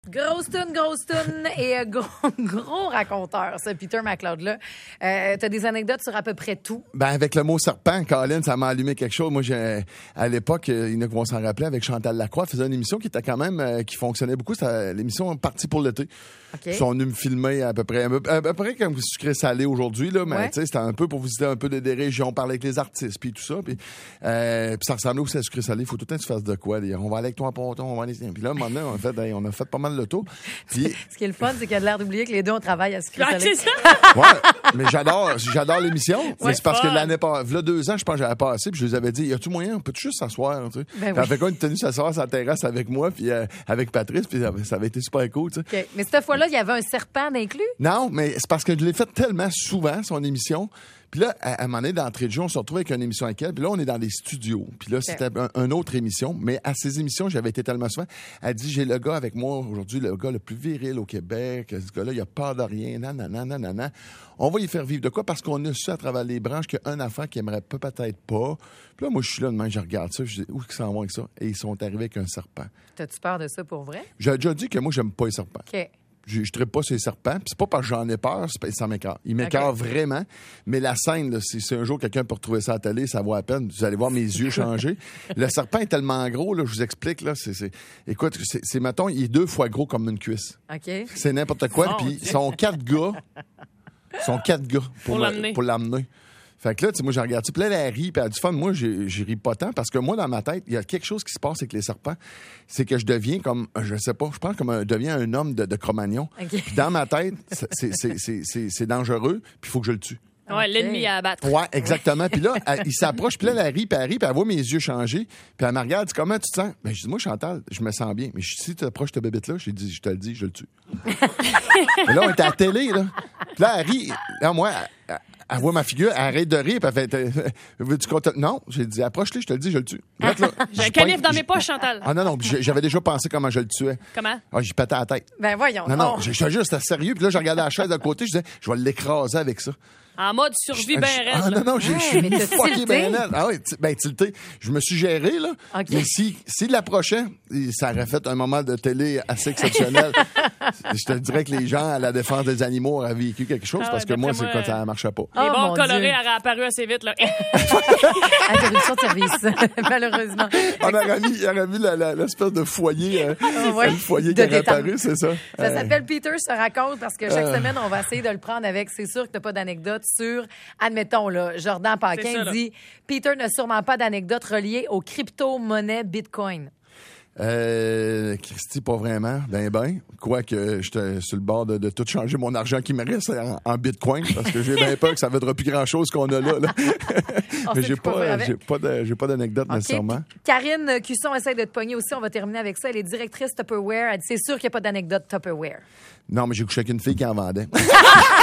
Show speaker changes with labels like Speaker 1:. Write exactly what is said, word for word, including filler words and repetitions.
Speaker 1: Grosse toune, grosse toune et euh, gros, gros raconteur, ce Peter McLeod-là. Euh, t'as des anecdotes sur à peu près tout?
Speaker 2: Ben, avec le mot serpent, Colin, ça m'a allumé quelque chose. Moi, j'ai, à l'époque, il y en a qui vont s'en rappeler, avec Chantal Lacroix, faisait une émission qui était quand même, euh, qui fonctionnait beaucoup. C'était l'émission Partie pour l'été.
Speaker 1: Okay.
Speaker 2: Ils sont venus me filmer à peu près, à peu près comme sucré salé aujourd'hui, là. Mais,
Speaker 1: ouais.
Speaker 2: tu sais, c'était un peu pour visiter un peu des, des régions, parler avec les artistes, puis tout ça. Puis, euh, puis ça ressemblait aussi à sucré salé. Il faut tout le temps que tu fasses de quoi. Dire, on va aller avec toi à Ponton, on va aller. Puis là, maintenant, on a fait, hey, on a fait pas mal le tour. Puis,
Speaker 1: ce qui est le fun, c'est qu'il y a l'air d'oublier que les deux, on travaille à sucré
Speaker 3: Ah,
Speaker 1: salé.
Speaker 3: c'est ça?
Speaker 2: ouais, mais j'adore, j'adore l'émission.
Speaker 3: Ouais,
Speaker 2: c'est parce
Speaker 3: fun.
Speaker 2: que l'année passée, il y a deux ans, je pense que j'avais passé, puis je les avais dit, y a-tu moyen, on peut juste s'asseoir, tu sais.
Speaker 1: Ben
Speaker 2: Puis
Speaker 1: oui.
Speaker 2: fait qu'on était tenu s'asseoir sur la terrasse avec moi, puis euh, avec Patrice, puis ça, ça avait été super cool, tu sais.
Speaker 1: Okay. Mais cette fois-là, il y avait un serpent inclus?
Speaker 2: Non, mais c'est parce que je l'ai fait tellement souvent, son émission. Puis là, à, à un moment donné, d'entrée de jeu, on se retrouve avec une émission avec elle. Puis là, on est dans des studios. Puis là, c'était un, une autre émission. Mais à ces émissions, j'avais été tellement souvent. Elle dit, j'ai le gars avec moi aujourd'hui, le gars le plus viril au Québec. Ce gars-là, il a peur de rien. Nanana, nanana. On va y faire vivre de quoi? Parce qu'on a su à travers les branches qu'un enfant qui aimerait peut-être pas. Puis là, moi, je suis là, demain, je regarde ça. Je dis, où ils s'en vont avec ça? Et ils sont arrivés avec un serpent.
Speaker 1: T'as-tu peur de ça pour vrai?
Speaker 2: J'ai déjà dit que moi, j'aime pas les serpents.
Speaker 1: OK.
Speaker 2: Je, je trippe pas sur les serpents. Puis c'est pas parce que j'en ai peur, c'est pas, ça m'écœure. Il m'écœure
Speaker 1: okay.
Speaker 2: vraiment. Mais la scène, là, si, si un jour quelqu'un peut retrouver ça à la télé, ça vaut à peine. Vous allez voir mes yeux changer. Le serpent est tellement gros, là, je vous explique, là, c'est, c'est, écoute, c'est, c'est, mettons, il est deux fois gros comme une cuisse.
Speaker 1: OK.
Speaker 2: C'est n'importe quoi.
Speaker 3: Oh,
Speaker 2: Puis ils sont quatre gars. Ils sont quatre gars pour,
Speaker 3: Pour
Speaker 2: me-
Speaker 3: l'amener.
Speaker 2: pour l'amener. Fait que là, tu sais, moi, j'ai regardé ça. Puis là, elle rit, puis elle a du fun. Moi, j'ai, j'ai ri pas tant parce que moi, dans ma tête, il y a quelque chose qui se passe avec les serpents. C'est que je deviens comme, je sais pas, je pense comme un, deviens un homme de, de Cro-Magnon.
Speaker 1: Okay.
Speaker 2: Puis dans ma tête, c'est, c'est, c'est, c'est, c'est, c'est dangereux, puis il faut que je le tue.
Speaker 3: Ouais,
Speaker 1: Ok.
Speaker 3: l'ennemi à abattre.
Speaker 2: Ouais, exactement. Puis là, elle- il s'approche, puis là, elle rit, puis elle rit, puis elle voit mes yeux changer. Puis elle me regarde, elle dit, comment tu te sens? Ben, je dis, moi, Chantal, je me sens bien. Mais si tu approches cette bébête-là, je dis, je te le dis, je le tue. Mais là, on était à la télé, là. Puis là, elle rit. Là, moi, elle, elle voit ma figure, elle arrête de rire, puis elle fait, veux-tu qu'on te... Non, j'ai dit, approche-le, je te le dis, je le tue. Là, là,
Speaker 3: J'ai un
Speaker 2: je
Speaker 3: canif
Speaker 2: pointe-
Speaker 3: dans mes
Speaker 2: je-
Speaker 3: poches, Chantal.
Speaker 2: Ah non, non, puis j'avais déjà pensé comment je le tuais.
Speaker 3: Comment?
Speaker 2: Ah, j'y pétais à la tête.
Speaker 1: Ben voyons.
Speaker 2: Non, non,
Speaker 1: donc.
Speaker 2: je je te jure, c'était sérieux. Puis là, je regardais la chaise de côté, je disais, je vais l'écraser avec ça.
Speaker 3: En mode survie bien raide.
Speaker 2: Ah
Speaker 3: là.
Speaker 2: non, non, j'ai- je
Speaker 1: Ouais,
Speaker 2: suis
Speaker 1: mais t'as
Speaker 2: fucké
Speaker 1: tilté?
Speaker 2: bien net. Ah oui, t- ben tilté. Je me suis géré, là.
Speaker 1: OK.
Speaker 2: Mais si, si l'approchait, ça aurait fait un moment de télé assez exceptionnel. Je te dirais que les gens à la défense des animaux auraient vécu quelque chose
Speaker 3: Ah
Speaker 2: parce
Speaker 3: ouais,
Speaker 2: que moi,
Speaker 3: d'après
Speaker 2: c'est
Speaker 3: moi,
Speaker 2: quand ça marchait pas.
Speaker 3: Les
Speaker 1: Oh,
Speaker 3: bons
Speaker 1: mon
Speaker 3: colorés
Speaker 1: Dieu.
Speaker 3: auraient apparu assez vite, là.
Speaker 1: Interruption de service, malheureusement.
Speaker 2: On aurait mis, il aurait mis la- la- l'espèce de foyer, euh,
Speaker 1: Ah ouais.
Speaker 2: le foyer
Speaker 1: De
Speaker 2: qui aurait
Speaker 1: détente.
Speaker 2: apparu, c'est ça.
Speaker 1: Ça
Speaker 2: Euh,
Speaker 1: s'appelle Peter se raconte parce que chaque
Speaker 2: Euh.
Speaker 1: semaine, on va essayer de le prendre avec. C'est sûr que t'as pas d'anecdote sur, admettons, là, Jordan
Speaker 3: C'est
Speaker 1: Paquin
Speaker 3: ça, là.
Speaker 1: dit Peter n'a sûrement pas d'anecdote reliée aux crypto-monnaies Bitcoin.
Speaker 2: Euh, Christy, pas vraiment. Ben, ben. Quoique, j'étais sur le bord de, de tout changer mon argent qui me reste en, en bitcoin parce que j'ai bien peur que ça ne vaudra plus grand chose qu'on a là. là.
Speaker 1: On
Speaker 2: Mais
Speaker 1: sait
Speaker 2: j'ai
Speaker 1: plus quoi faire
Speaker 2: pas,
Speaker 1: avec.
Speaker 2: j'ai pas de, j'ai pas d'anecdote
Speaker 1: OK.
Speaker 2: nécessairement.
Speaker 1: Puis Karine Cusson essaie de te pogner aussi. On va terminer avec ça. Elle est directrice Tupperware. Elle dit c'est sûr qu'il n'y a pas d'anecdote Tupperware.
Speaker 2: Non, mais j'ai couché avec une fille qui en vendait.